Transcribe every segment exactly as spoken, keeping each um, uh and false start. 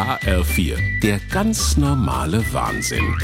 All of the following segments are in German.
H R vier, der ganz normale Wahnsinn.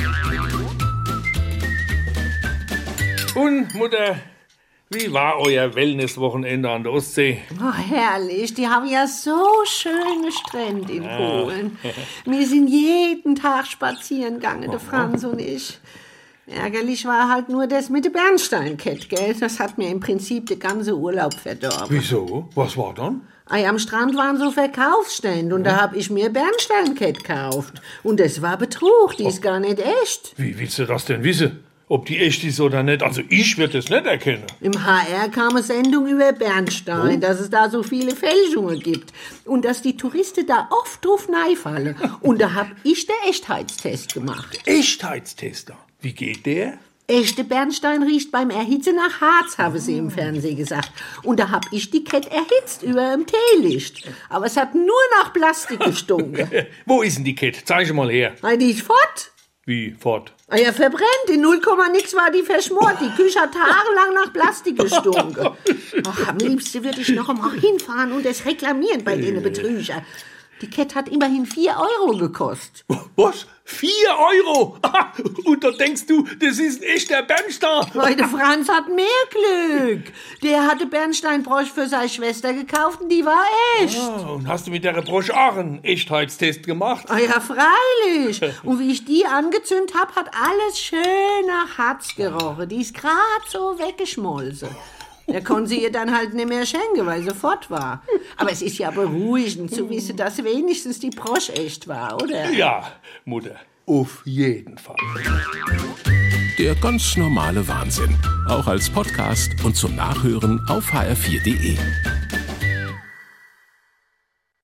Und, Mutter, wie war euer Wellnesswochenende an der Ostsee? Oh, herrlich, die haben ja so schöne Strände in Polen. Wir sind jeden Tag spazieren gegangen, der Franz und ich. Ärgerlich war halt nur das mit der Bernsteinkette, gell? Das hat mir im Prinzip den ganzen Urlaub verdorben. Wieso? Was war dann? Ei, am Strand waren so Verkaufsstände und da hab ich mir Bernsteinkette gekauft. Und das war Betrug, die ist gar nicht echt. Wie willst du das denn wissen? Ob die echt ist oder nicht? Also ich würde es nicht erkennen. Im H R kam eine Sendung über Bernstein, oh. dass es da so viele Fälschungen gibt. Und dass die Touristen da oft drauf neifallen. Und da hab ich den Echtheitstest gemacht. Echtheitstester? Wie geht der? Echte Bernstein riecht beim Erhitzen nach Harz, haben sie im Fernsehen gesagt. Und da hab ich die Kette erhitzt über dem Teelicht. Aber es hat nur nach Plastik gestunken. Wo ist denn die Kette? Zeig mal her. Ei, die ist fort. Wie fort? Ah ja, verbrennt. In null Komma nix war die verschmort. Die Küche hat tagelang nach Plastik gestunken. Ach, am liebsten würde ich noch einmal hinfahren und es reklamieren bei denen Betrüger. Die Kette hat immerhin vier Euro gekostet. Was? Vier Euro? Und da denkst du, das ist ein echter Bernstein? Weil der Franz hat mehr Glück. Der hatte Bernsteinbrosch für seine Schwester gekauft und die war echt. Ah, und hast du mit der Brosch auch einen Echtheitstest gemacht? Ah ja, freilich. Und wie ich die angezündet hab, hat alles schön nach Harz gerochen. Die ist grad so weggeschmolzen. Er konnte sie ihr dann halt nicht mehr schenken, weil sie fort war. Aber es ist ja beruhigend zu wissen, dass wenigstens die Brosch echt war, oder? Ja, Mutter, auf jeden Fall. Der ganz normale Wahnsinn. Auch als Podcast und zum Nachhören auf h r vier punkt d e.